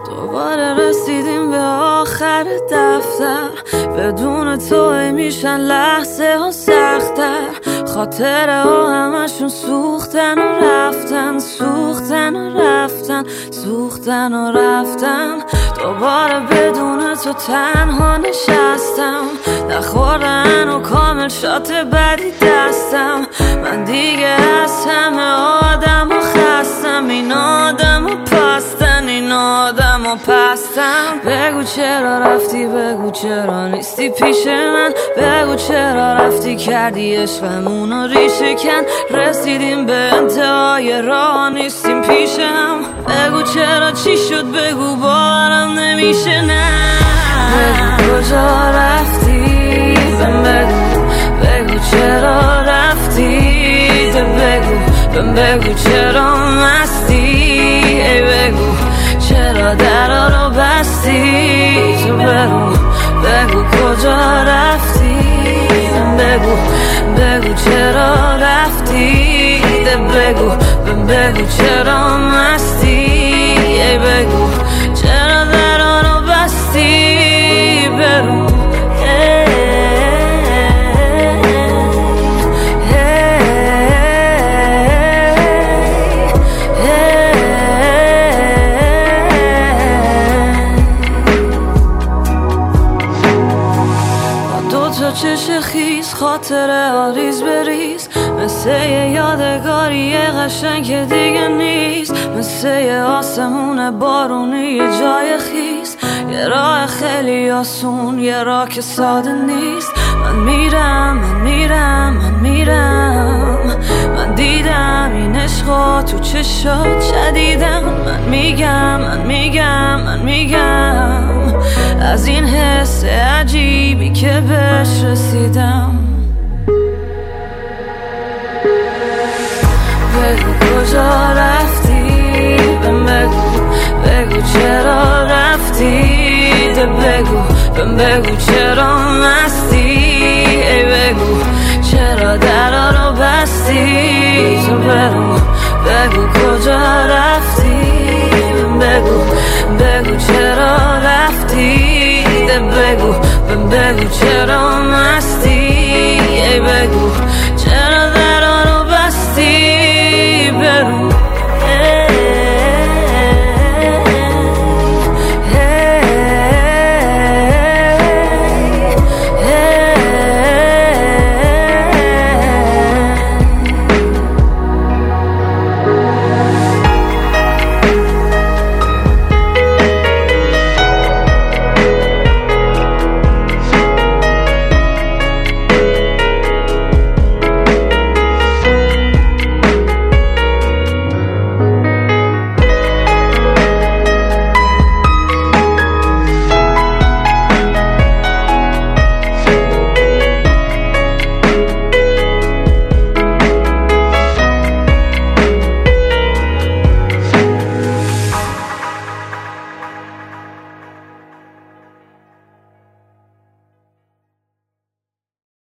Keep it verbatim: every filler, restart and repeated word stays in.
دوباره رسیدیم به آخر دفتر، بدون تو میشن لحظه ها سختر. خاطره ها همشون سوختن و رفتن، سوختن و رفتن، سوختن و رفتن. دوباره بدون تو تنها نشستم، نخوردن و کامل شات بدی دستم. من دیگه از همه آدم و خستم، این آدم و پستن، این آدم و پستم. بگو چرا رفتی، بگو چرا نیستی پیش من، بگو چرا رفتی کردی عشقمونو ریشه کن. رسیدیم به انتهای راه نیستیم پیشم، بگو چرا چی شد، بگو باورم نمیشه. نه بگو کجا رفتی، بهم بگو، بگو چرا رفتی. ده بگو، بهم بگو چرا مستی. ای بگو چرا درا رو بستی. تو برو بگو کجا رفتی، بهم بگو، بگو چرا رفتی. ده بگو، بهم بگو چرا مستی. ای بگو چرا درا رو بستی. برو چش خیز، خاطره ها ریز بریز، مثل یه یادگاری قشنگ که دیگه نیست. مثل یه آسمون بارونی یه جای خیز، یه راه خیلی آسون، یه راه که ساده نیست. من میرم، من میرم، من میرم. من دیدم این عشقا تو چشات شدیدم. من میگم، من میگم، من میگم از این حس عجیبی که بهش رسیدم. بگو کجا رفتی، بهم بگو، بگو چرا رفتی. ده بگو، بهم بگو چرا مستی. ای بگو چرا درا رو بستی. تو برو بگو کجا رفتی.